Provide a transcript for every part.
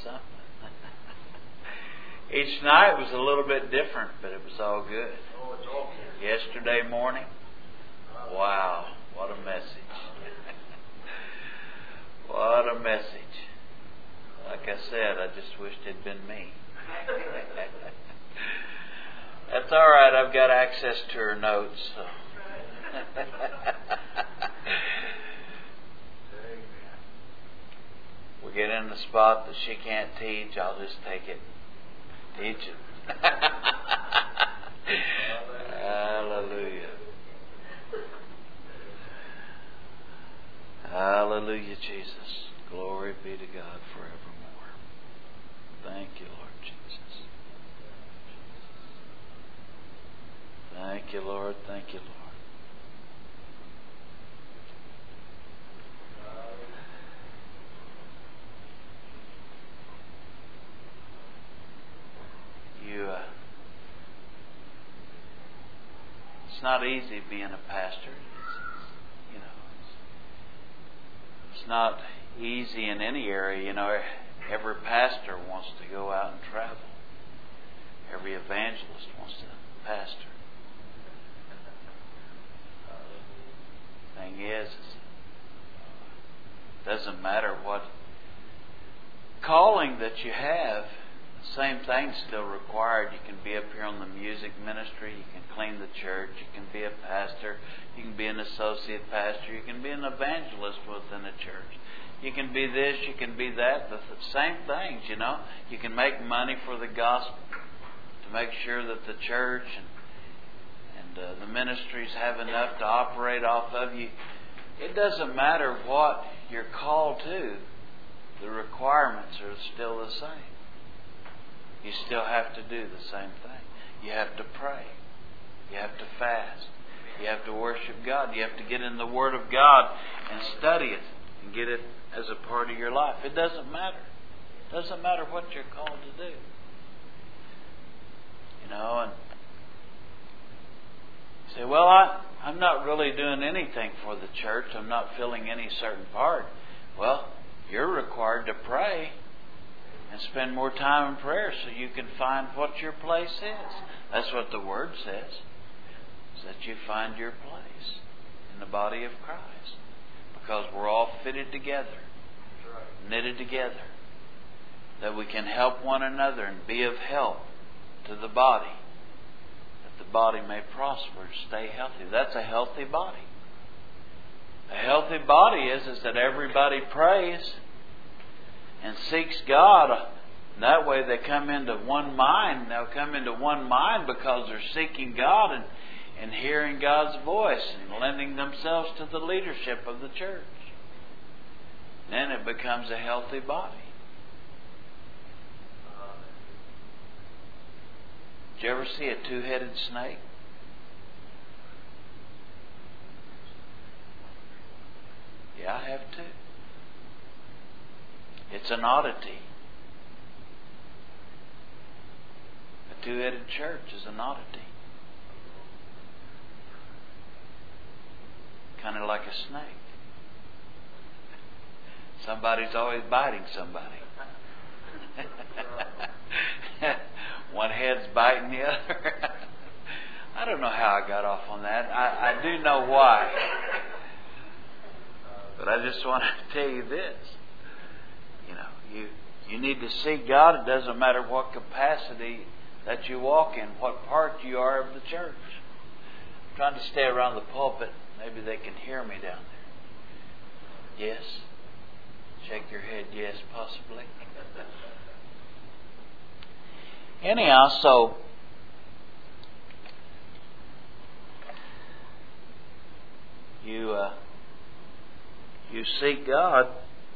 something. Each night was a little bit different, but it was all good. Yesterday morning, wow, what a message. What a message. Like I said, I just wished it had been me. That's all right, I've got access to her notes. So. We get in the spot that she can't teach, I'll just take it. Teach it. Hallelujah. Hallelujah, Jesus. Glory be to God forevermore. Thank you, Lord Jesus. Thank you, Lord. Thank you, Lord. It's not easy being a pastor. It's not easy in any area. Every pastor wants to go out and travel. Every evangelist wants to pastor. Thing is, it doesn't matter what calling that you have. The same thing's still required. You can be up here on the music ministry. You can clean the church. You can be a pastor. You can be an associate pastor. You can be an evangelist within a church. You can be this. You can be that. The same things, You can make money for the gospel to make sure that the church and the ministries have enough to operate off of you. It doesn't matter what you're called to. The requirements are still the same. You still have to do the same thing. You have to pray. You have to fast. You have to worship God. You have to get in the Word of God and study it and get it as a part of your life. It doesn't matter. It doesn't matter what you're called to do. And you say, well, I'm not really doing anything for the church. I'm not filling any certain part. Well, you're required to pray and spend more time in prayer so you can find what your place is. That's what the Word says. Is that you find your place in the body of Christ. Because we're all fitted together, knitted together, that we can help one another and be of help to the body, that the body may prosper and stay healthy. That's a healthy body. A healthy body is that everybody prays and seeks God. That way they come into one mind. They'll come into one mind because they're seeking God and hearing God's voice and lending themselves to the leadership of the church. Then it becomes a healthy body. Did you ever see a two-headed snake? Yeah, I have too. It's an oddity. A two-headed church is an oddity. Kind of like a snake. Somebody's always biting somebody. One head's biting the other. I don't know how I got off on that. I do know why. But I just want to tell you this. You need to seek God. It doesn't matter what capacity that you walk in, what part you are of the church. I'm trying to stay around the pulpit. Maybe they can hear me down there. Yes? Shake your head. Yes, possibly. Anyhow, so you seek God.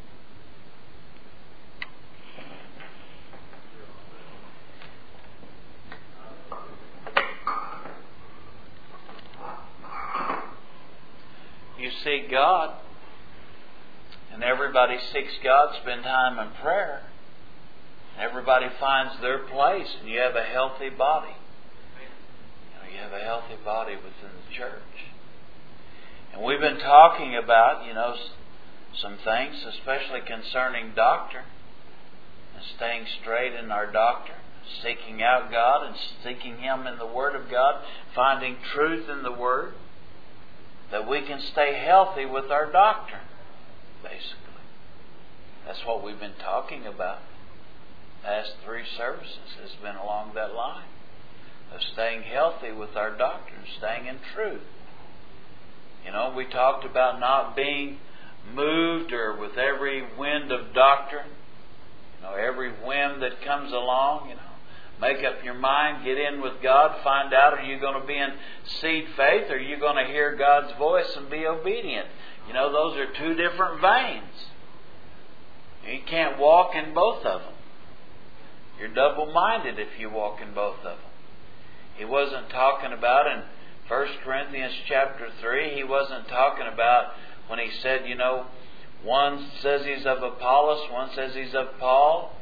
You seek God, and everybody seeks God, spend time in prayer. Everybody finds their place, and you have a healthy body. You have a healthy body within the church. And we've been talking about, some things, especially concerning doctrine and staying straight in our doctrine, seeking out God and seeking Him in the Word of God, finding truth in the Word, that we can stay healthy with our doctrine, basically. That's what we've been talking about. The past 3 services has been along that line of staying healthy with our doctrine, staying in truth. You know, we talked about not being moved or with every wind of doctrine. You know, every whim that comes along, you know. Make up your mind, get in with God, find out, are you going to be in seed faith, or are you going to hear God's voice and be obedient? You know, those are 2 different veins. You can't walk in both of them. You're double-minded if you walk in both of them. He wasn't talking about in 1 Corinthians chapter 3, he wasn't talking about when he said, you know, one says he's of Apollos, one says he's of Paul.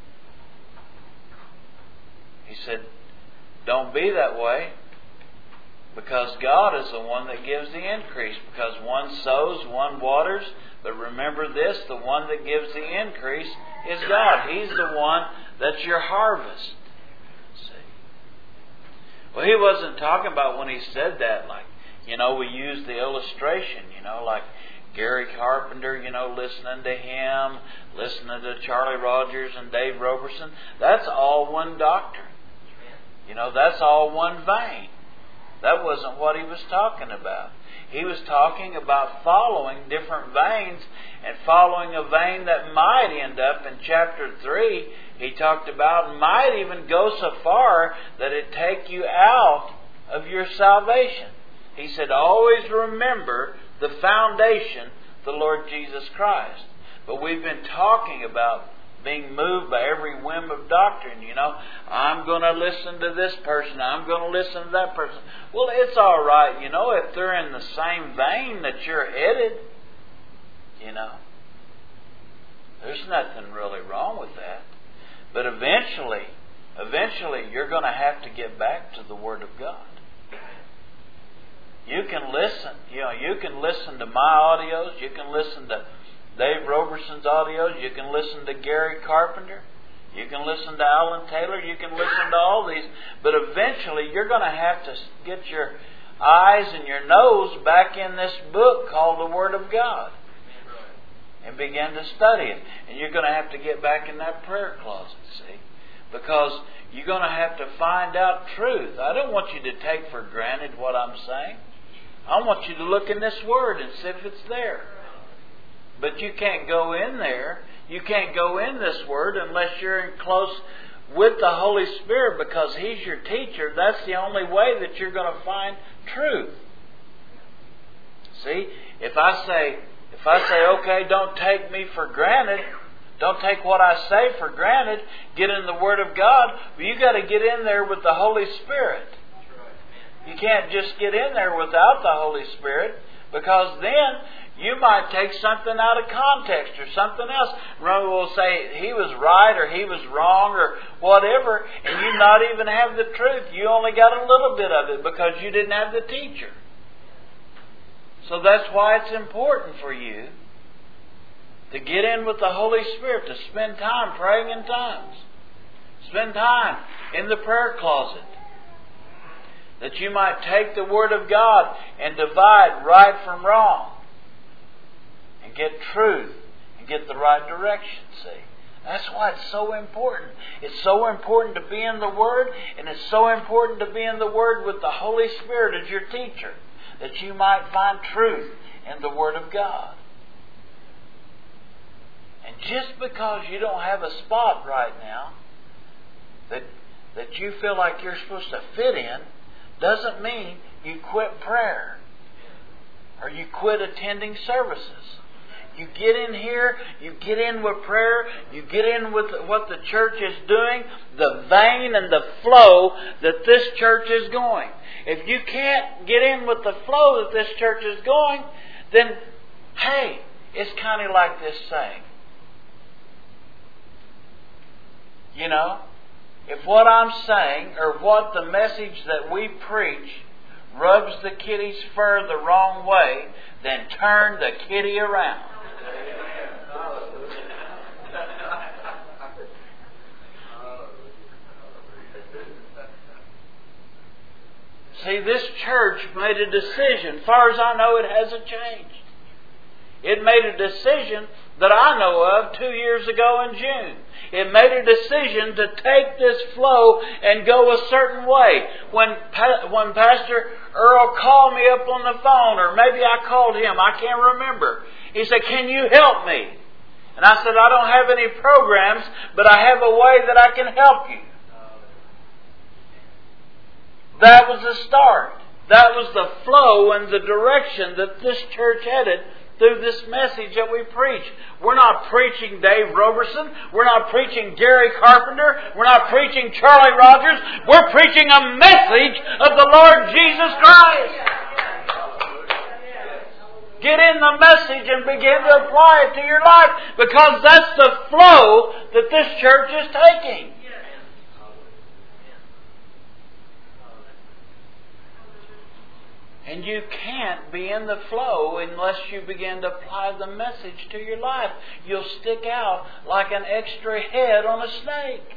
He said, don't be that way, because God is the one that gives the increase. Because one sows, one waters, but remember this, the one that gives the increase is God. He's the one that's your harvest. See? Well, he wasn't talking about when he said that, like, you know, we use the illustration, you know, like Gary Carpenter, you know, listening to him, listening to Charlie Rogers and Dave Roberson. That's all one doctrine. You know, that's all one vein. That wasn't what he was talking about. He was talking about following different veins and following a vein that might end up in chapter 3. He talked about might even go so far that it take you out of your salvation. He said, always remember the foundation, the Lord Jesus Christ. But we've been talking about being moved by every whim of doctrine. You know, I'm going to listen to this person, I'm going to listen to that person. Well, it's all right, you know, if they're in the same vein that you're headed. You know, there's nothing really wrong with that. But eventually you're going to have to get back to the Word of God. You can listen. You know, you can listen to my audios. You can listen to Dave Roberson's audios. You can listen to Gary Carpenter. You can listen to Alan Taylor. You can listen to all these. But eventually you're going to have to get your eyes and your nose back in this book called the Word of God and begin to study it. And you're going to have to get back in that prayer closet, see? Because you're going to have to find out truth. I don't want you to take for granted what I'm saying. I want you to look in this Word and see if it's there. But you can't go in there. You can't go in this Word unless you're in close with the Holy Spirit, because He's your teacher. That's the only way that you're going to find truth. See, if I say, okay, don't take me for granted, don't take what I say for granted, get in the Word of God, but you got to get in there with the Holy Spirit. You can't just get in there without the Holy Spirit, because then you might take something out of context or something else. Remember, we'll say he was right or he was wrong or whatever, and you not even have the truth. You only got a little bit of it because you didn't have the teacher. So that's why it's important for you to get in with the Holy Spirit, to spend time praying in tongues. Spend time in the prayer closet. That you might take the Word of God and divide right from wrong. And get truth and get the right direction, see. That's why it's so important. It's so important to be in the Word, and it's so important to be in the Word with the Holy Spirit as your teacher, that you might find truth in the Word of God. And just because you don't have a spot right now that you feel like you're supposed to fit in, doesn't mean you quit prayer or you quit attending services. You get in here, you get in with prayer, you get in with what the church is doing, the vein and the flow that this church is going. If you can't get in with the flow that this church is going, then, hey, it's kind of like this saying. You know, if what I'm saying or what the message that we preach rubs the kitty's fur the wrong way, then turn the kitty around. See, this church made a decision. As far as I know, it hasn't changed. It made a decision that I know of 2 years ago in June. It made a decision to take this flow and go a certain way. When Pastor Earl called me up on the phone, or maybe I called him, I can't remember. He said, "Can you help me?" And I said, "I don't have any programs, but I have a way that I can help you." That was the start. That was the flow and the direction that this church headed through this message that we preach. We're not preaching Dave Roberson. We're not preaching Gary Carpenter. We're not preaching Charlie Rogers. We're preaching a message of the Lord Jesus Christ. Get in the message and begin to apply it to your life, because that's the flow that this church is taking. And you can't be in the flow unless you begin to apply the message to your life. You'll stick out like an extra head on a snake.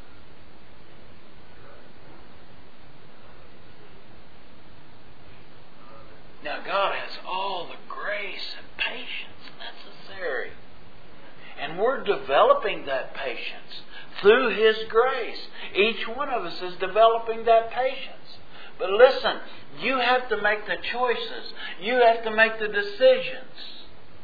Now, God has all the grace and patience necessary. And we're developing that patience through His grace. Each one of us is developing that patience. But listen, you have to make the choices. You have to make the decisions.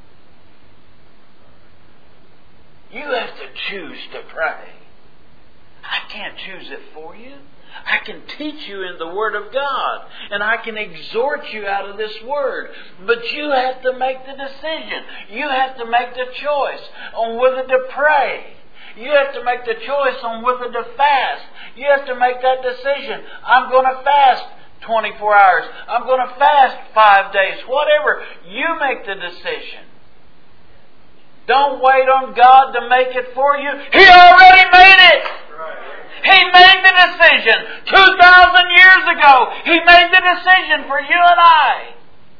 You have to choose to pray. I can't choose it for you. I can teach you in the Word of God, and I can exhort you out of this Word. But you have to make the decision. You have to make the choice on whether to pray. You have to make the choice on whether to fast. You have to make that decision. I'm going to fast 24 hours. I'm going to fast 5 days. Whatever. You make the decision. Don't wait on God to make it for you. He already made it. He made the decision 2,000 years ago. He made the decision for you and I.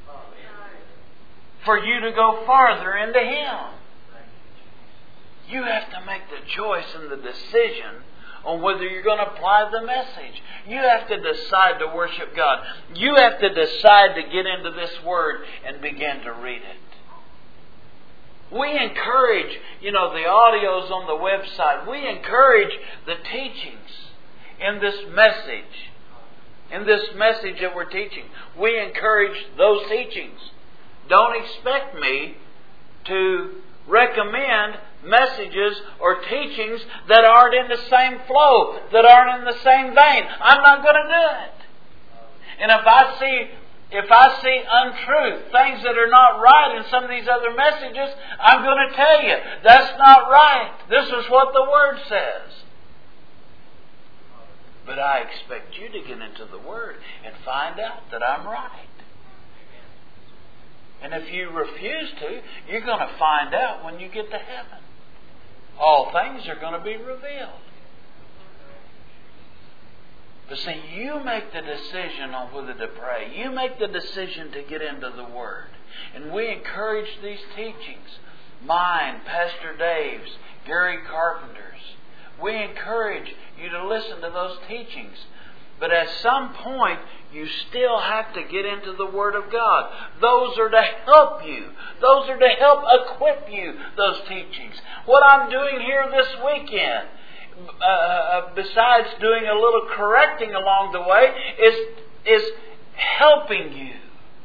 For you to go farther into Him. You have to make the choice and the decision on whether you're going to apply the message. You have to decide to worship God. You have to decide to get into this Word and begin to read it. We encourage, the audios on the website. We encourage the teachings in this message. In this message that we're teaching. We encourage those teachings. Don't expect me to recommend messages or teachings that aren't in the same flow, that aren't in the same vein. I'm not going to do it. And if I see untruth, things that are not right in some of these other messages, I'm going to tell you, that's not right. This is what the Word says. But I expect you to get into the Word and find out that I'm right. And if you refuse to, you're going to find out when you get to heaven. All things are going to be revealed. But see, you make the decision on whether to pray. You make the decision to get into the Word. And we encourage these teachings. Mine, Pastor Dave's, Gary Carpenter's. We encourage you to listen to those teachings. But at some point, you still have to get into the Word of God. Those are to help you. Those are to help equip you, those teachings. What I'm doing here this weekend, besides doing a little correcting along the way, is helping you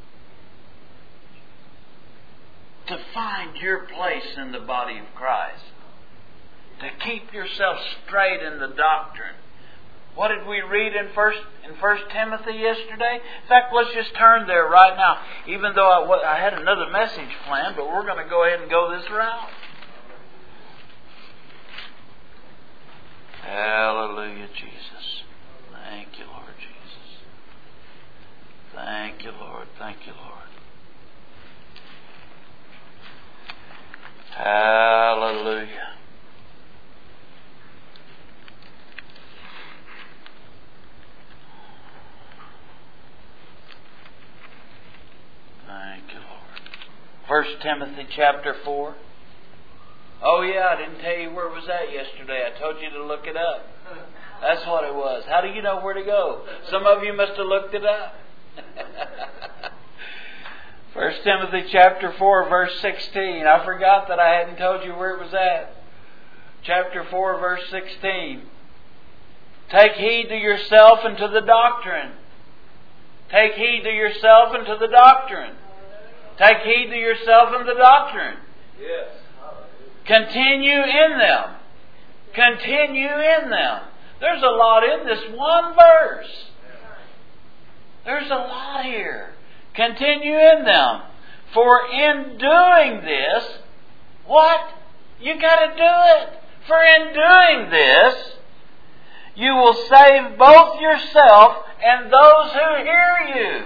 to find your place in the body of Christ. To keep yourself straight in the doctrine. What did we read in 1 Timothy yesterday? In fact, let's just turn there right now. Even though I had another message planned, but we're going to go ahead and go this route. Hallelujah, Jesus. Thank you, Lord Jesus. Thank you, Lord. Thank you, Lord. Hallelujah. Thank you, Lord. 1 Timothy chapter 4. Oh yeah, I didn't tell you where it was at yesterday. I told you to look it up. That's what it was. How do you know where to go? Some of you must have looked it up. 1 Timothy chapter 4, verse 16. I forgot that I hadn't told you where it was at. Chapter 4, verse 16. Take heed to yourself and to the doctrine. Take heed to yourself and to the doctrine. Take heed to yourself and the doctrine. Yes. Continue in them. Continue in them. There's a lot in this one verse. There's a lot here. Continue in them. For in doing this, what? You got to do it. For in doing this, you will save both yourself and those who hear you.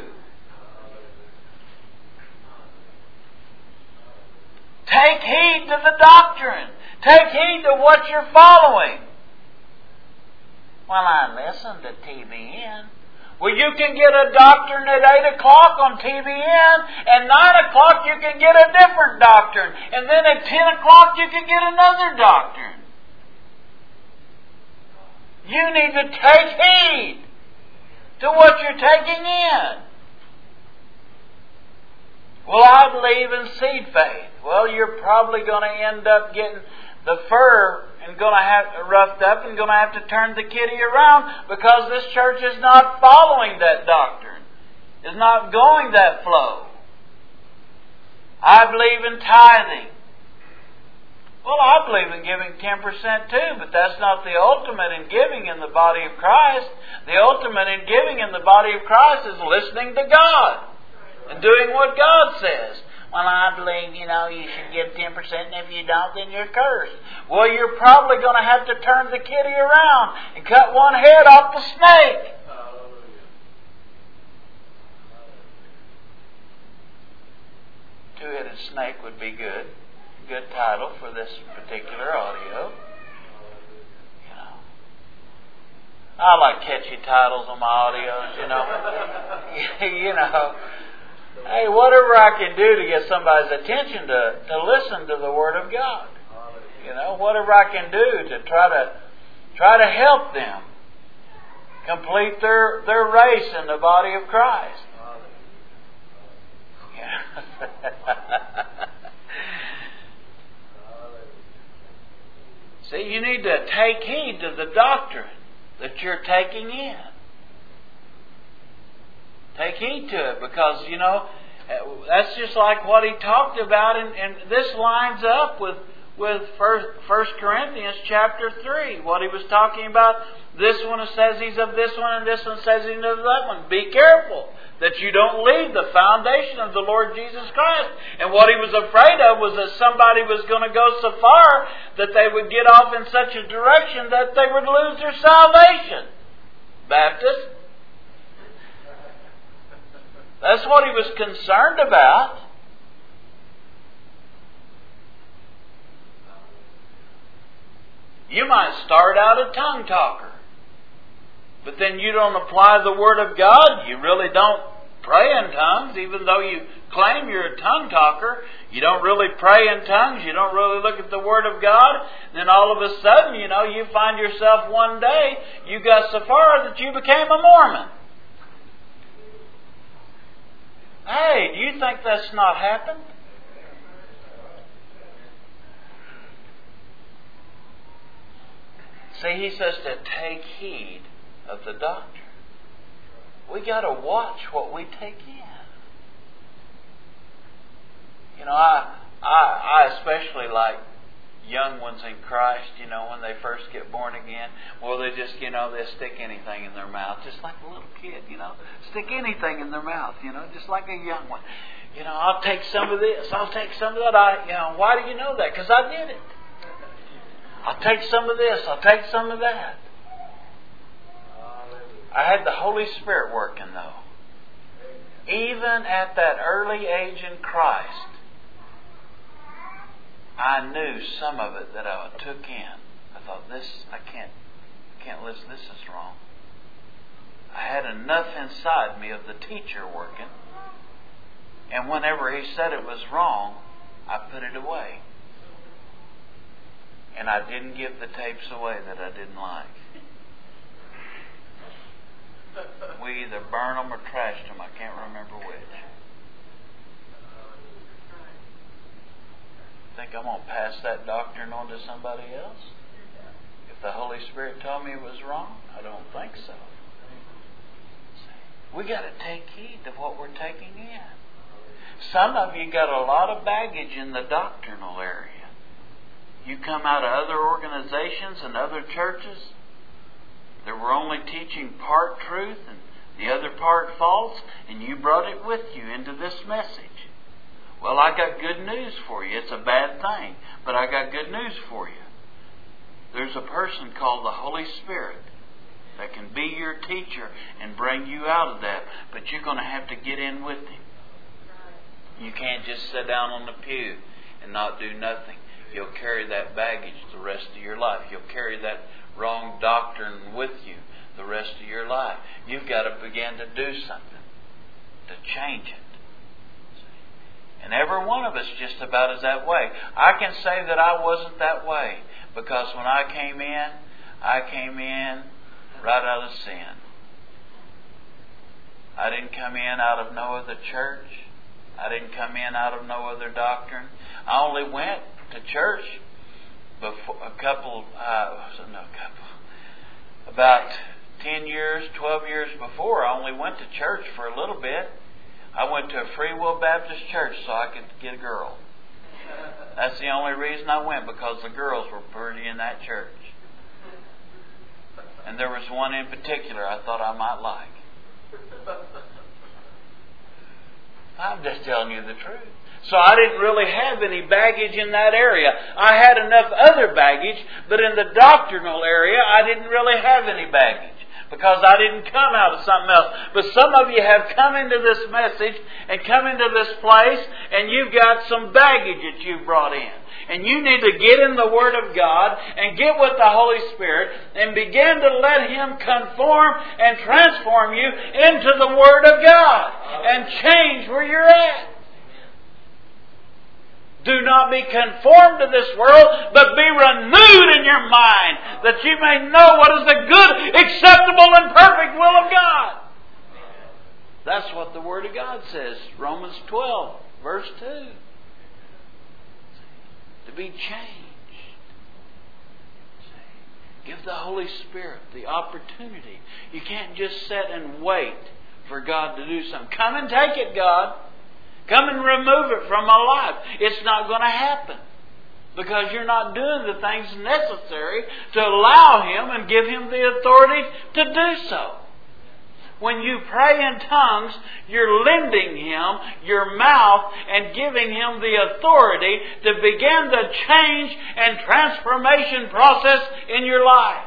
Take heed to the doctrine. Take heed to what you're following. Well, I listen to TBN. Well, you can get a doctrine at 8 o'clock on TBN, and 9 o'clock you can get a different doctrine, and then at 10 o'clock you can get another doctrine. You need to take heed to what you're taking in. Well, I believe in seed faith. Well, you're probably going to end up getting the fur and going to have roughed up and going to have to turn the kitty around because this church is not following that doctrine. Is not going that flow. I believe in tithing. Well, I believe in giving 10% too, but that's not the ultimate in giving in the body of Christ. The ultimate in giving in the body of Christ is listening to God and doing what God says. Well, I believe, you should give 10%, and if you don't, then you're cursed. Well, you're probably going to have to turn the kitty around and cut one head off the snake. Two-headed snake would be good. Good title for this particular audio. I like catchy titles on my audios, Hey, whatever I can do to get somebody's attention to listen to the Word of God. Whatever I can do to try to help them complete their race in the body of Christ. See, you need to take heed to the doctrine that you're taking in. Take heed to it because, that's just like what he talked about, and this lines up with 1 Corinthians chapter 3. What he was talking about, this one says he's of this one, and this one says he's of that one. Be careful that you don't leave the foundation of the Lord Jesus Christ. And what he was afraid of was that somebody was going to go so far that they would get off in such a direction that they would lose their salvation. Baptist. That's what he was concerned about. You might start out a tongue talker, but then you don't apply the Word of God. You really don't pray in tongues, even though you claim you're a tongue talker. You don't really pray in tongues. You don't really look at the Word of God. Then all of a sudden, you find yourself one day, you got so far that you became a Mormon. Hey, do you think that's not happened? See, he says to take heed of the doctrine. We got to watch what we take in. I especially like young ones in Christ, when they first get born again. Well, they just, they stick anything in their mouth, just like a little kid, stick anything in their mouth, just like a young one. I'll take some of this, I'll take some of that. Why do you know that? Because I did it. I'll take some of this, I'll take some of that. I had the Holy Spirit working though. Even at that early age in Christ, I knew some of it that I took in. I thought, I can't listen, this is wrong. I had enough inside me of the teacher working, and whenever he said it was wrong, I put it away. And I didn't give the tapes away that I didn't like. We either burn them or trash them. I can't remember which. Think I'm going to pass that doctrine on to somebody else? If the Holy Spirit told me it was wrong, I don't think so. We got to take heed to what we're taking in. Some of you got a lot of baggage in the doctrinal area. You come out of other organizations and other churches that were only teaching part truth and the other part false, and you brought it with you into this message. Well, I got good news for you. It's a bad thing, but I got good news for you. There's a person called the Holy Spirit that can be your teacher and bring you out of that, but you're going to have to get in with Him. You can't just sit down on the pew and not do nothing. You'll carry that baggage the rest of your life. You'll carry that wrong doctrine with you the rest of your life. You've got to begin to do something to change it. And every one of us just about is that way. I can say that I wasn't that way because when I came in right out of sin. I didn't come in out of no other church. I didn't come in out of no other doctrine. I only went to church about 10 years, 12 years before. I only went to church for a little bit. I went to a Free Will Baptist church so I could get a girl. That's the only reason I went, because the girls were pretty in that church. And there was one in particular I thought I might like. I'm just telling you the truth. So I didn't really have any baggage in that area. I had enough other baggage, but in the doctrinal area, I didn't really have any baggage because I didn't come out of something else. But some of you have come into this message and come into this place, and you've got some baggage that you've brought in. And you need to get in the Word of God and get with the Holy Spirit and begin to let Him conform and transform you into the Word of God and change where you're at. Do not be conformed to this world, but be renewed in your mind, that you may know what is the good, acceptable, and perfect will of God. That's what the Word of God says. Romans 12, verse 2. To be changed. Give the Holy Spirit the opportunity. You can't just sit and wait for God to do something. Come and take it, God. Come and remove it from my life. It's not going to happen because you're not doing the things necessary to allow Him and give Him the authority to do so. When you pray in tongues, you're lending Him your mouth and giving Him the authority to begin the change and transformation process in your life.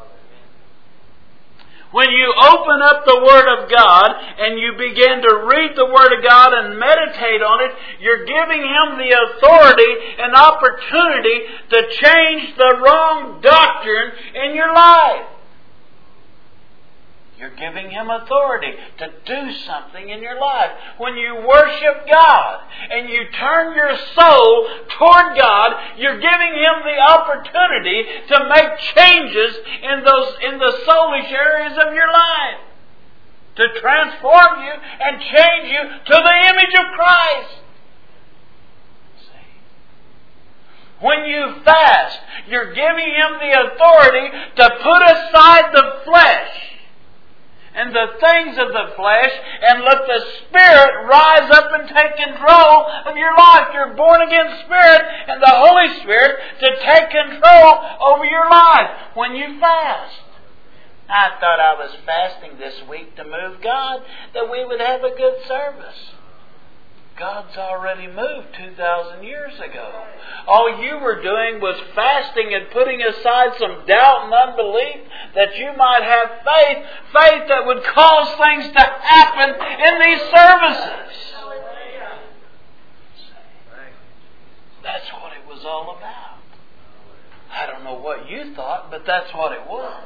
When you open up the Word of God and you begin to read the Word of God and meditate on it, you're giving Him the authority and opportunity to change the wrong doctrine in your life. You're giving Him authority to do something in your life. When you worship God and you turn your soul toward God, you're giving Him the opportunity to make changes in the soulish areas of your life. To transform you and change you to the image of Christ. When you fast, you're giving Him the authority to put aside the flesh and the things of the flesh, and let the Spirit rise up and take control of your life. You're born again Spirit and the Holy Spirit to take control over your life when you fast. I thought I was fasting this week to move God, that we would have a good service. God's already moved 2,000 years ago. All you were doing was fasting and putting aside some doubt and unbelief that you might have faith. Faith that would cause things to happen in these services. That's what it was all about. I don't know what you thought, but that's what it was.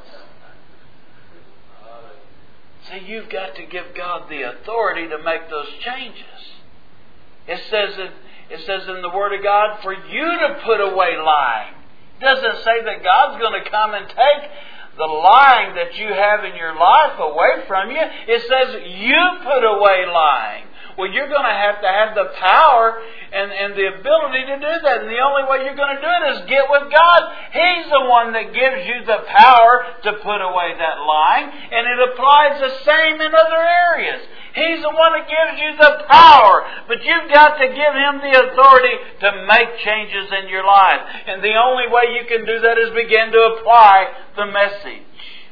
See, you've got to give God the authority to make those changes. It says in the Word of God for you to put away lying. It doesn't say that God's going to come and take the lying that you have in your life away from you. It says you put away lying. Well, you're going to have the power and the ability to do that. And the only way you're going to do it is get with God. He's the one that gives you the power to put away that lying. And it applies the same in other areas. He's the one that gives you the power. But you've got to give Him the authority to make changes in your life. And the only way you can do that is begin to apply the message.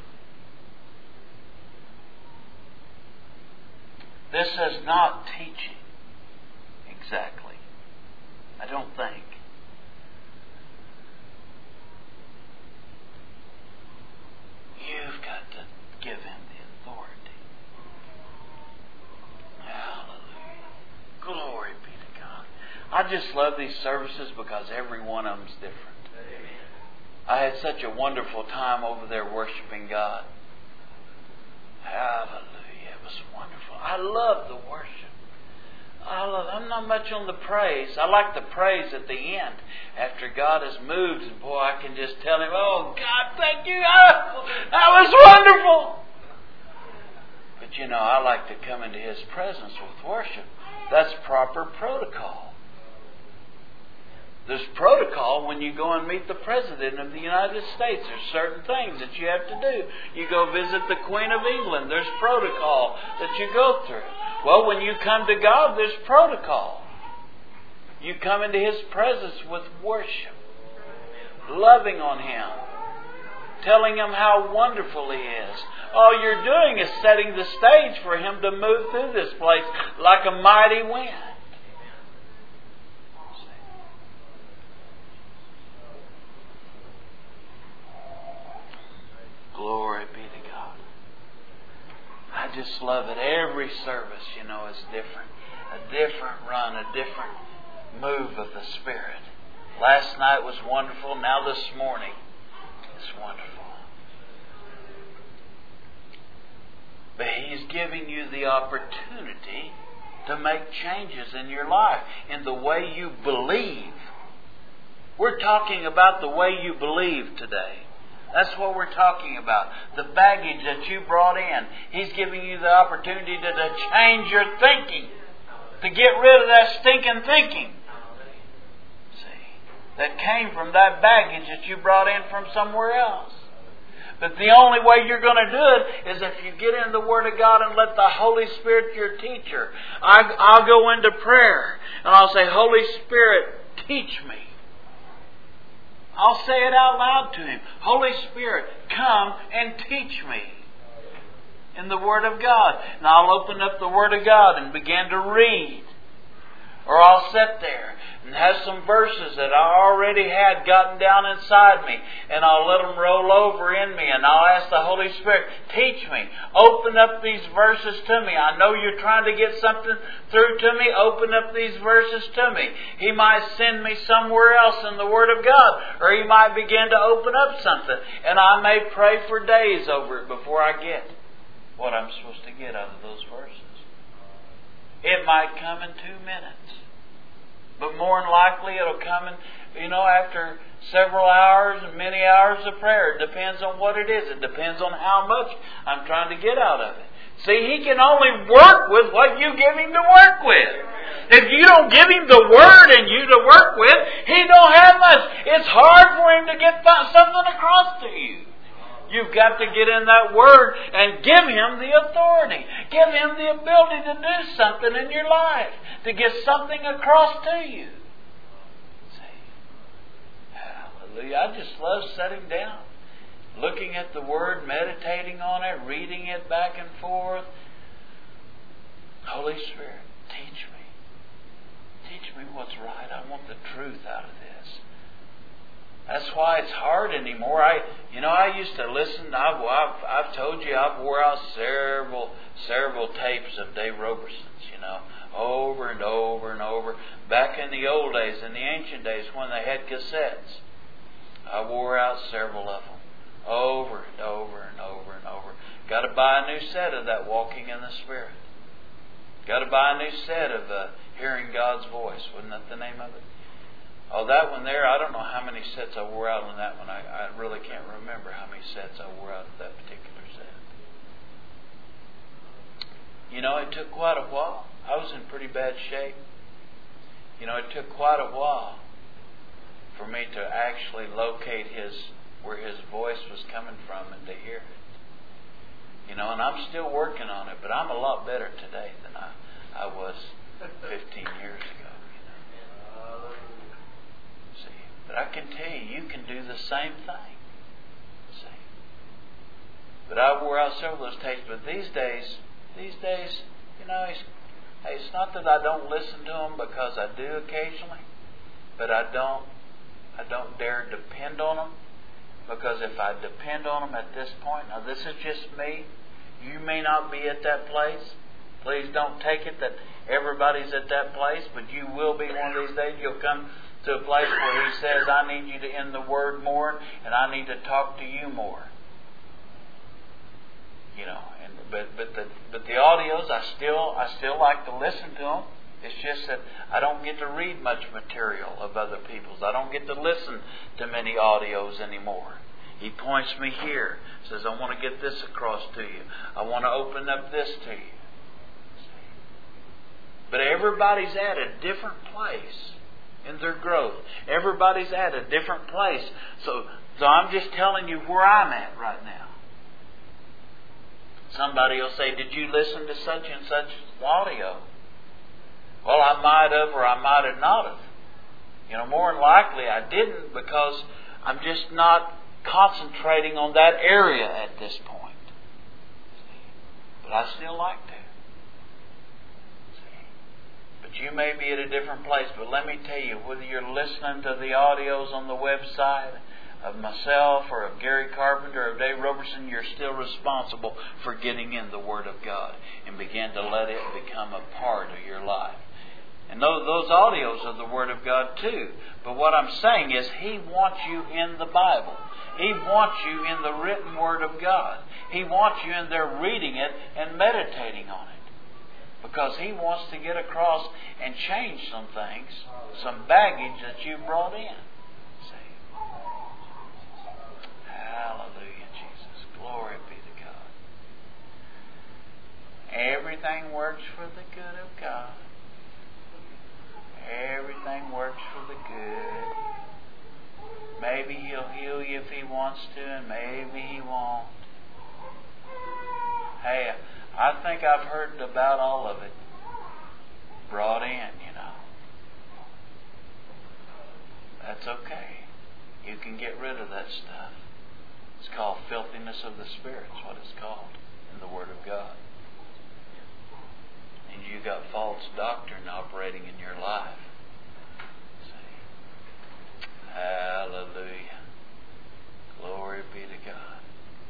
This is not teaching exactly. I don't think. You've got to give Him the authority. Hallelujah. Glory be to God. I just love these services because every one of them's different. I had such a wonderful time over there worshiping God. Hallelujah. It was wonderful. I love the worship. I'm not much on the praise. I like the praise at the end after God has moved, and boy, I can just tell Him, "Oh God, thank you. That was wonderful." But I like to come into His presence with worship. That's proper protocol. There's protocol when you go and meet the President of the United States. There's certain things that you have to do. You go visit the Queen of England. There's protocol that you go through. Well, when you come to God, there's protocol. You come into His presence with worship, loving on Him, telling Him how wonderful He is. All you're doing is setting the stage for Him to move through this place like a mighty wind. Glory be to God. I just love it. Every service, is different. A different run, a different move of the Spirit. Last night was wonderful. Now this morning is wonderful. But He's giving you the opportunity to make changes in your life, in the way you believe. We're talking about the way you believe today. That's what we're talking about. The baggage that you brought in. He's giving you the opportunity to change your thinking. To get rid of that stinking thinking. See? That came from that baggage that you brought in from somewhere else. But the only way you're going to do it is if you get in the Word of God and let the Holy Spirit, your teacher. I'll go into prayer and I'll say, "Holy Spirit, teach me." I'll say it out loud to Him. "Holy Spirit, come and teach me in the Word of God." And I'll open up the Word of God and begin to read. Or I'll sit there and have some verses that I already had gotten down inside me. And I'll let them roll over in me. And I'll ask the Holy Spirit, "Teach me. Open up these verses to me. I know you're trying to get something through to me. Open up these verses to me." He might send me somewhere else in the Word of God. Or He might begin to open up something. And I may pray for days over it before I get what I'm supposed to get out of those verses. It might come in 2 minutes. But more than likely it'll come in, after several hours and many hours of prayer. It depends on what it is. It depends on how much I'm trying to get out of it. See, He can only work with what you give Him to work with. If you don't give Him the Word and you to work with, He don't have much. It's hard for Him to get something across to you. You've got to get in that Word and give Him the authority. Give Him the ability to do something in your life. To get something across to you. See? Hallelujah. I just love sitting down. Looking at the Word, meditating on it, reading it back and forth. Holy Spirit, teach me. Teach me what's right. I want the truth out of this. That's why it's hard anymore. I used to listen. I've told you I've wore out several tapes of Dave Roberson's. Over and over and over. Back in the old days, in the ancient days, when they had cassettes, I wore out several of them. Over and over and over and over. Got to buy a new set of that Walking in the Spirit. Got to buy a new set of Hearing God's Voice. Wasn't that the name of it? Oh, that one there, I don't know how many sets I wore out on that one. I really can't remember how many sets I wore out of that particular set. You know, it took quite a while. I was in pretty bad shape. You know, it took quite a while for me to actually locate where his voice was coming from and to hear it. You know, and I'm still working on it, but I'm a lot better today than I was 15 years ago. You know. See, but I can tell you, you can do the same thing. See, but I wore out several of those tapes. But these days, you know, it's not that I don't listen to them, because I do occasionally, but I don't dare depend on them, because if I depend on them at this point, now this is just me. You may not be at that place. Please don't take it that everybody's at that place, but you will be one of these days. You'll come to a place where He says, I need you to in the Word more, and I need to talk to you more. You know, but the audios, I still like to listen to them. It's just that I don't get to read much material of other people's. I don't get to listen to many audios anymore. He points me here, says, I want to get this across to you. I want to open up this to you. But everybody's at a different place in their growth. Everybody's at a different place. So I'm just telling you where I'm at right now. Somebody will say, did you listen to such and such audio? Well, I might have, or I might have not have. You know, more than likely I didn't, because I'm just not concentrating on that area at this point. But I still like to. But you may be at a different place. But let me tell you, whether you're listening to the audios on the website of myself or of Gary Carpenter or of Dave Roberson, you're still responsible for getting in the Word of God and begin to let it become a part of your life. And those audios are the Word of God too. But what I'm saying is He wants you in the Bible. He wants you in the written Word of God. He wants you in there reading it and meditating on it. Because He wants to get across and change some things, some baggage that you brought in. See? Hallelujah, Jesus. Glory be to God. Everything works for the good of God. Everything works for the good. Maybe He'll heal you if He wants to, and maybe He won't. Hey, I think I've heard about all of it brought in, you know. That's okay. You can get rid of that stuff. It's called filthiness of the Spirit. It's what it's called in the Word of God. And you got false doctrine operating in your life. See? Hallelujah. Glory be to God.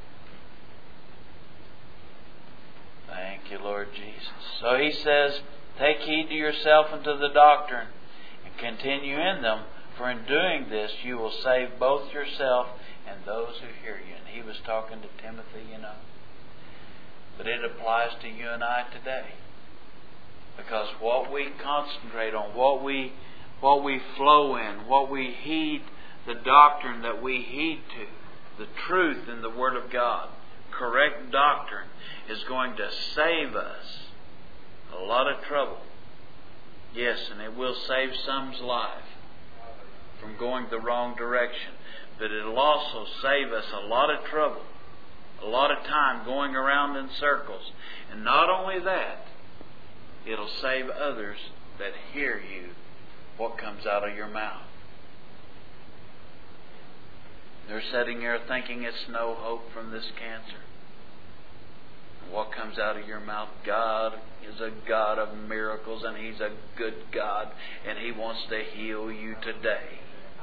Thank you, Lord Jesus. So He says, take heed to yourself and to the doctrine, and continue in them, for in doing this you will save both yourself and those who hear you. And He was talking to Timothy, you know. But it applies to you and I today. Because what we concentrate on, what we flow in, what we heed, the doctrine that we heed to, the truth in the Word of God, correct doctrine, is going to save us a lot of trouble. Yes, and it will save some's life from going the wrong direction. But it'll also save us a lot of trouble, a lot of time going around in circles. And not only that, it'll save others that hear you, what comes out of your mouth. They're sitting there thinking it's no hope from this cancer. And what comes out of your mouth? God is a God of miracles, and He's a good God, and He wants to heal you today.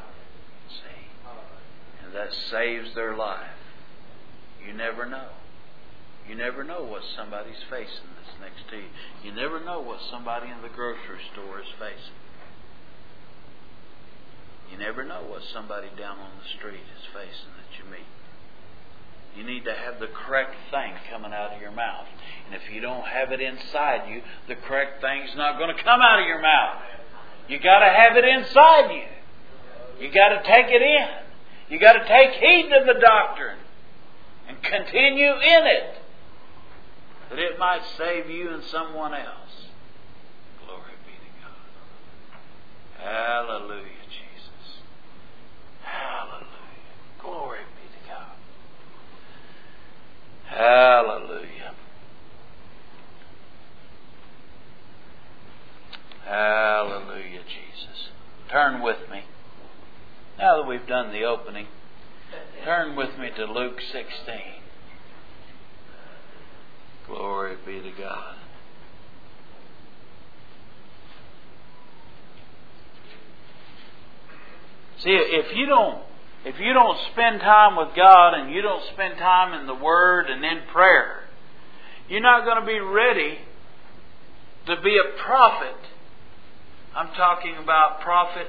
See? And that saves their life. You never know. You never know what somebody's facing that's next to you. You never know what somebody in the grocery store is facing. You never know what somebody down on the street is facing that you meet. You need to have the correct thing coming out of your mouth. And if you don't have it inside you, the correct thing's not going to come out of your mouth. You got to have it inside you. You got to take it in. You got to take heed to the doctrine and continue in it, that it might save you and someone else. Glory be to God. Hallelujah, Jesus. Hallelujah. Glory be to God. Hallelujah. Hallelujah, Jesus. Turn with me. Now that we've done the opening, turn with me to Luke 16. Glory be to God. See, if you don't spend time with God and you don't spend time in the Word and in prayer, you're not going to be ready to be a prophet. I'm talking about prophet,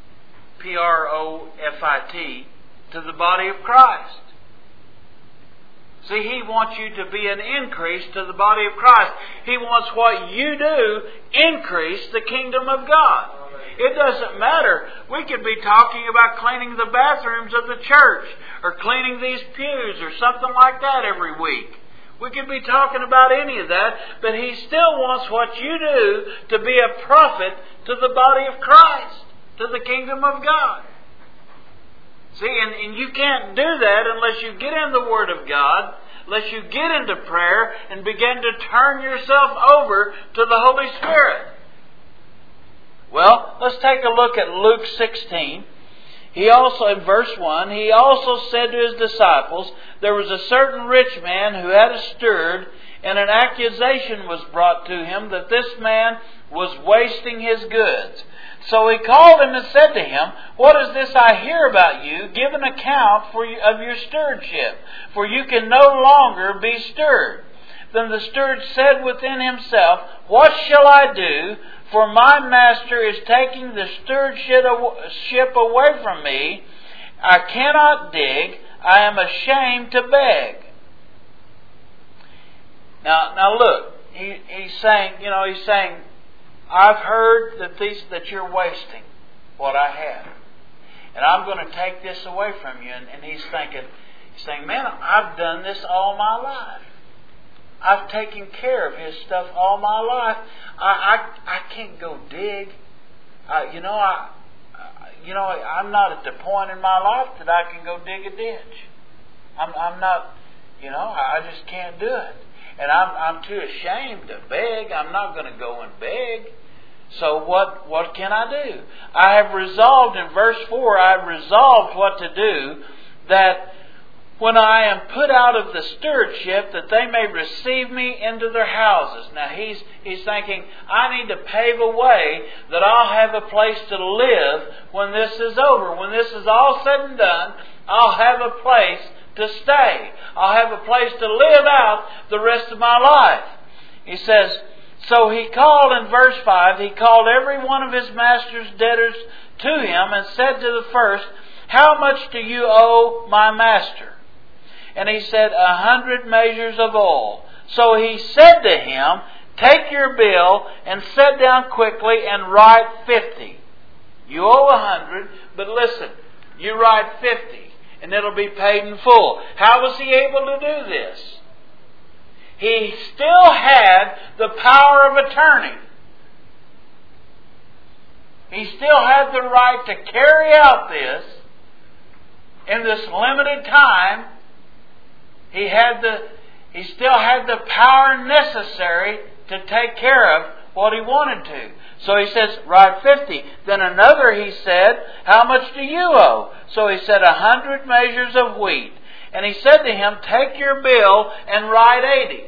P-R-O-F-I-T, to the body of Christ. See, He wants you to be an increase to the body of Christ. He wants what you do increase the kingdom of God. It doesn't matter. We could be talking about cleaning the bathrooms of the church or cleaning these pews or something like that every week. We could be talking about any of that, but He still wants what you do to be a prophet to the body of Christ, to the kingdom of God. See, and you can't do that unless you get in the Word of God, unless you get into prayer and begin to turn yourself over to the Holy Spirit. Well, let's take a look at Luke 16. He also, in verse 1, He also said to His disciples, there was a certain rich man who had a steward, and an accusation was brought to him that this man was wasting his goods. So he called him and said to him, what is this I hear about you? Give an account of your stewardship, for you can no longer be steward. Then the steward said within himself, what shall I do? For my master is taking the stewardship away from me. I cannot dig. I am ashamed to beg. Now look, he's saying, I've heard that you're wasting what I have, and I'm going to take this away from you. And he's saying, man, I've done this all my life. I've taken care of his stuff all my life. I can't go dig. I'm not at the point in my life that I can go dig a ditch. I'm not. I just can't do it. And I'm too ashamed to beg. I'm not going to go and beg. So what can I do? I have resolved, in verse 4, I've resolved what to do, that when I am put out of the stewardship, that they may receive me into their houses. Now he's thinking, I need to pave a way that I'll have a place to live when this is over. When this is all said and done, I'll have a place to stay. I'll have a place to live out the rest of my life. He says, so he called, in verse 5, he called every one of his master's debtors to him and said to the first, how much do you owe my master? And he said, 100 measures of oil. So he said to him, take your bill and sit down quickly and write 50. You owe 100, but listen, you write 50. And it'll be paid in full. How was he able to do this? He still had the power of attorney. He still had the right to carry out this in this limited time. He still had the power necessary to take care of what he wanted to. So he says, write 50. Then another he said, how much do you owe? So he said, 100 measures of wheat. And he said to him, take your bill and write 80.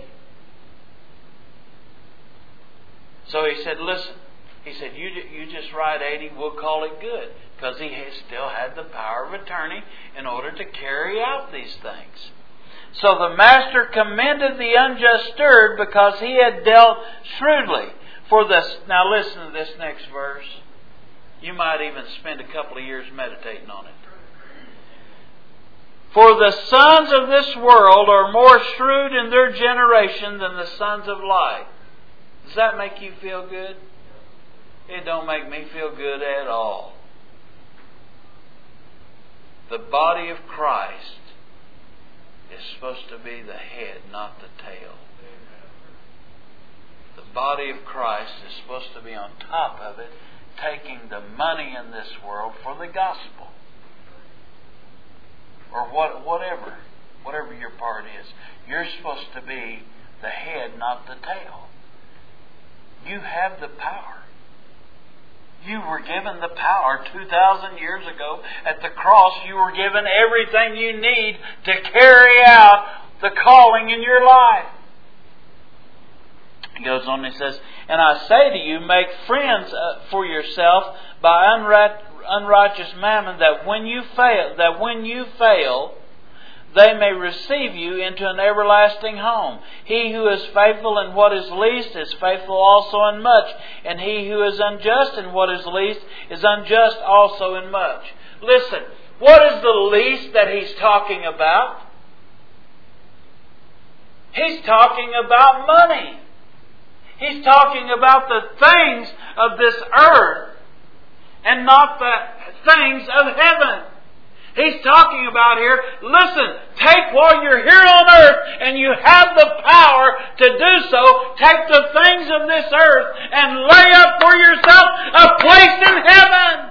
So he said, listen. He said, you just write 80, we'll call it good. Because he still had the power of attorney in order to carry out these things. So the master commended the unjust steward because he had dealt shrewdly. Now listen to this next verse. You might even spend a couple of years meditating on it. For the sons of this world are more shrewd in their generation than the sons of light. Does that make you feel good? It don't make me feel good at all. The body of Christ is supposed to be the head, not the tail. The body of Christ is supposed to be on top of it, taking the money in this world for the gospel. Or whatever your part is. You're supposed to be the head, not the tail. You have the power. You were given the power 2,000 years ago at the cross. You were given everything you need to carry out the calling in your life. He goes on and he says, and I say to you, make friends for yourself by unrighteous mammon, that when you fail, they may receive you into an everlasting home. He who is faithful in what is least is faithful also in much, and he who is unjust in what is least is unjust also in much. Listen, what is the least that he's talking about? He's talking about money. He's talking about the things of this earth and not the things of heaven. He's talking about here, listen, take while you're here on earth and you have the power to do so, take the things of this earth and lay up for yourself a place in heaven.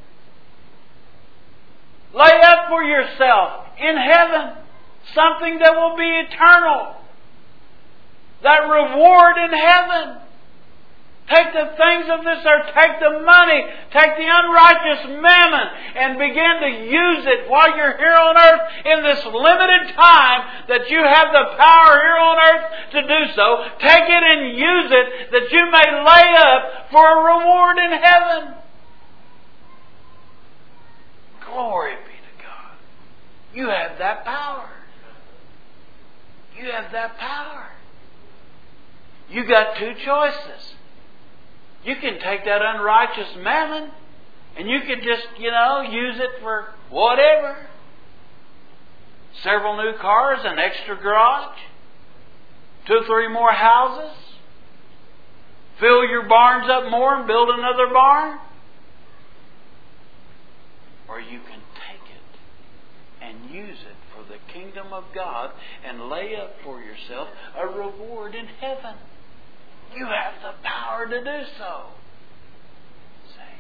Lay up for yourself in heaven something that will be eternal. That reward in heaven. Take the things of this earth, take the money, take the unrighteous mammon, and begin to use it while you're here on earth in this limited time that you have the power here on earth to do so. Take it and use it that you may lay up for a reward in heaven. Glory be to God. You have that power. You have that power. You got two choices. You can take that unrighteous mammon and you can just, use it for whatever. Several new cars, an extra garage, 2 or 3 more houses. Fill your barns up more and build another barn. Or you can take it and use it for the kingdom of God and lay up for yourself a reward in heaven. You have the power to do so. See?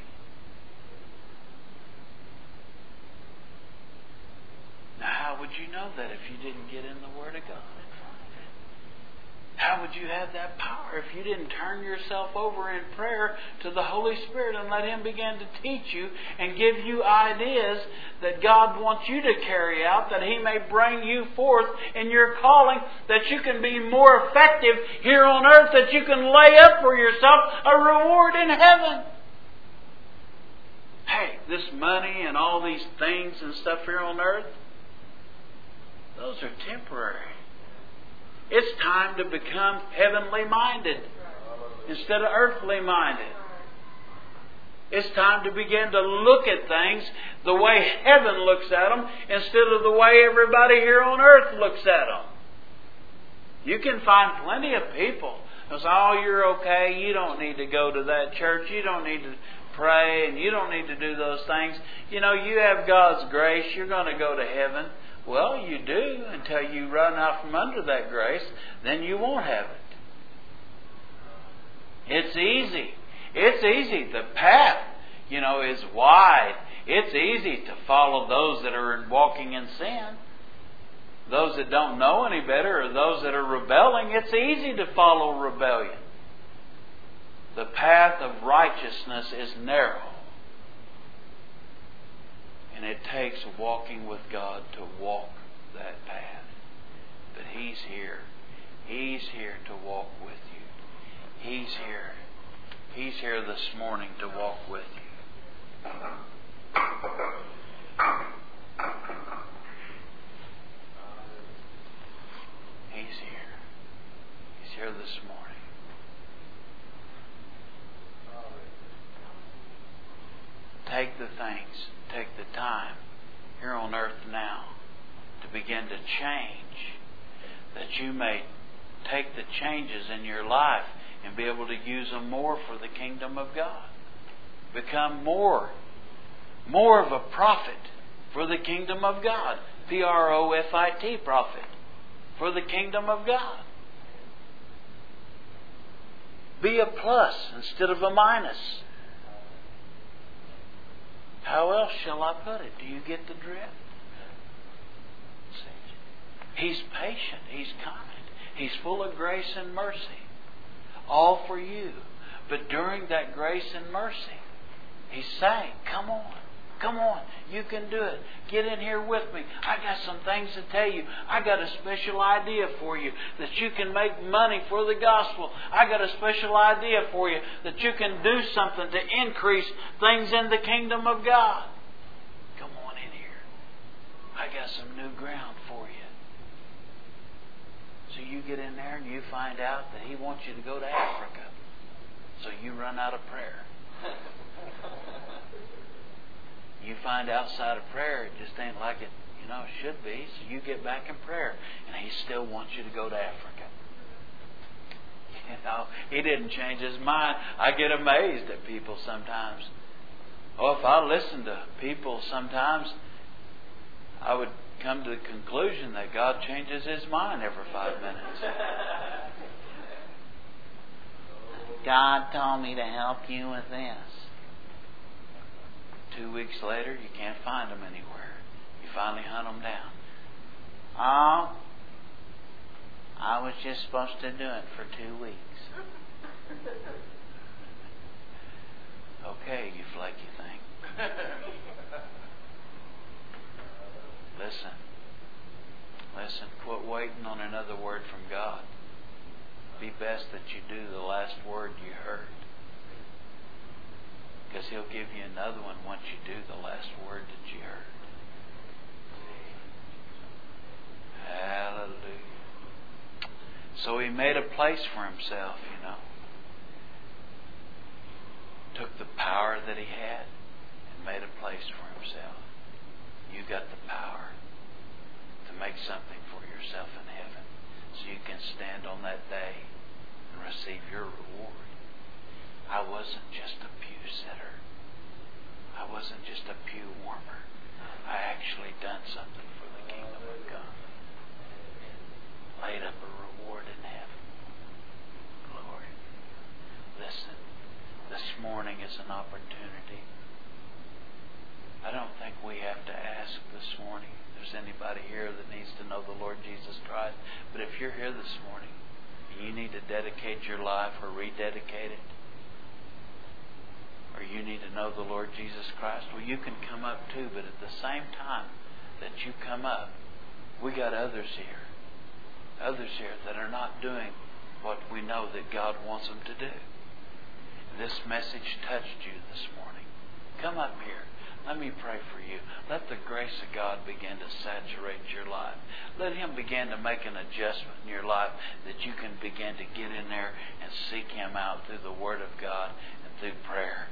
Now, how would you know that if you didn't get in the Word of God in front of it? How would you have that power if you didn't turn yourself over in prayer to the Holy Spirit and let Him begin to teach you and give you ideas that God wants you to carry out, that He may bring you forth in your calling, that you can be more effective here on earth, that you can lay up for yourself a reward in heaven. Hey, this money and all these things and stuff here on earth, those are temporary. It's time to become heavenly minded instead of earthly minded. It's time to begin to look at things the way heaven looks at them instead of the way everybody here on earth looks at them. You can find plenty of people who say, oh, you're okay, you don't need to go to that church, you don't need to pray, and you don't need to do those things. You have God's grace, you're going to go to heaven. Well, you do until you run out from under that grace. Then you won't have it. It's easy. It's easy. The path, is wide. It's easy to follow those that are walking in sin. Those that don't know any better or those that are rebelling, it's easy to follow rebellion. The path of righteousness is narrow. And it takes walking with God to walk that path. But He's here. He's here to walk with you. He's here. He's here this morning to walk with you. He's here. He's here this morning. Take the things. Take the time here on earth now to begin to change, that you may take the changes in your life and be able to use them more for the kingdom of God. Become more of a prophet For the kingdom of God. Profit. Profit. For the kingdom of God. Be a plus instead of a minus. How else shall I put it? Do you get the drift? He's patient. He's kind. He's full of grace and mercy. All for you. But during that grace and mercy, He's saying, come on. Come on. You can do it. Get in here with me. I got some things to tell you. I got a special idea for you that you can make money for the gospel. I got a special idea for you that you can do something to increase things in the kingdom of God. Come on in here. I got some new ground for you. So you get in there and you find out that He wants you to go to Africa. So you run out of prayer. You find outside of prayer it just ain't like it, should be. So you get back in prayer, and He still wants you to go to Africa. He didn't change His mind. I get amazed at people sometimes. If I listen to people sometimes, I would come to the conclusion that God changes His mind every 5 minutes. God told me to help you with this. 2 weeks later, you can't find them anywhere. You finally hunt them down. Oh, I was just supposed to do it for 2 weeks. Okay, you flaky thing. Listen. Quit waiting on another word from God. Be best that you do the last word you heard. Because He'll give you another one once you do the last word that you heard. Hallelujah. So He made a place for Himself, Took the power that He had and made a place for Himself. You got the power to make something for yourself in heaven so you can stand on that day and receive your reward. I wasn't just a pew sitter. I wasn't just a pew warmer. I actually done something for the kingdom of God. Laid up a reward in heaven. Glory. Listen, this morning is an opportunity. I don't think we have to ask this morning if there's anybody here that needs to know the Lord Jesus Christ. But if you're here this morning and you need to dedicate your life or rededicate it, or you need to know the Lord Jesus Christ, well, you can come up too. But at the same time that you come up, we got others here that are not doing what we know that God wants them to do. This message touched you this morning. Come up here. Let me pray for you. Let the grace of God begin to saturate your life. Let Him begin to make an adjustment in your life that you can begin to get in there and seek Him out through the Word of God and through prayer.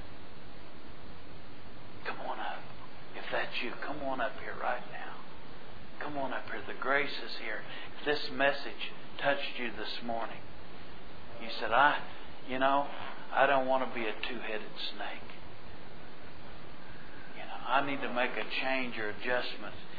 Come on up. If that's you, come on up here right now. Come on up here. The grace is here. If this message touched you this morning, you said, I don't want to be a two-headed snake. I need to make a change or adjustment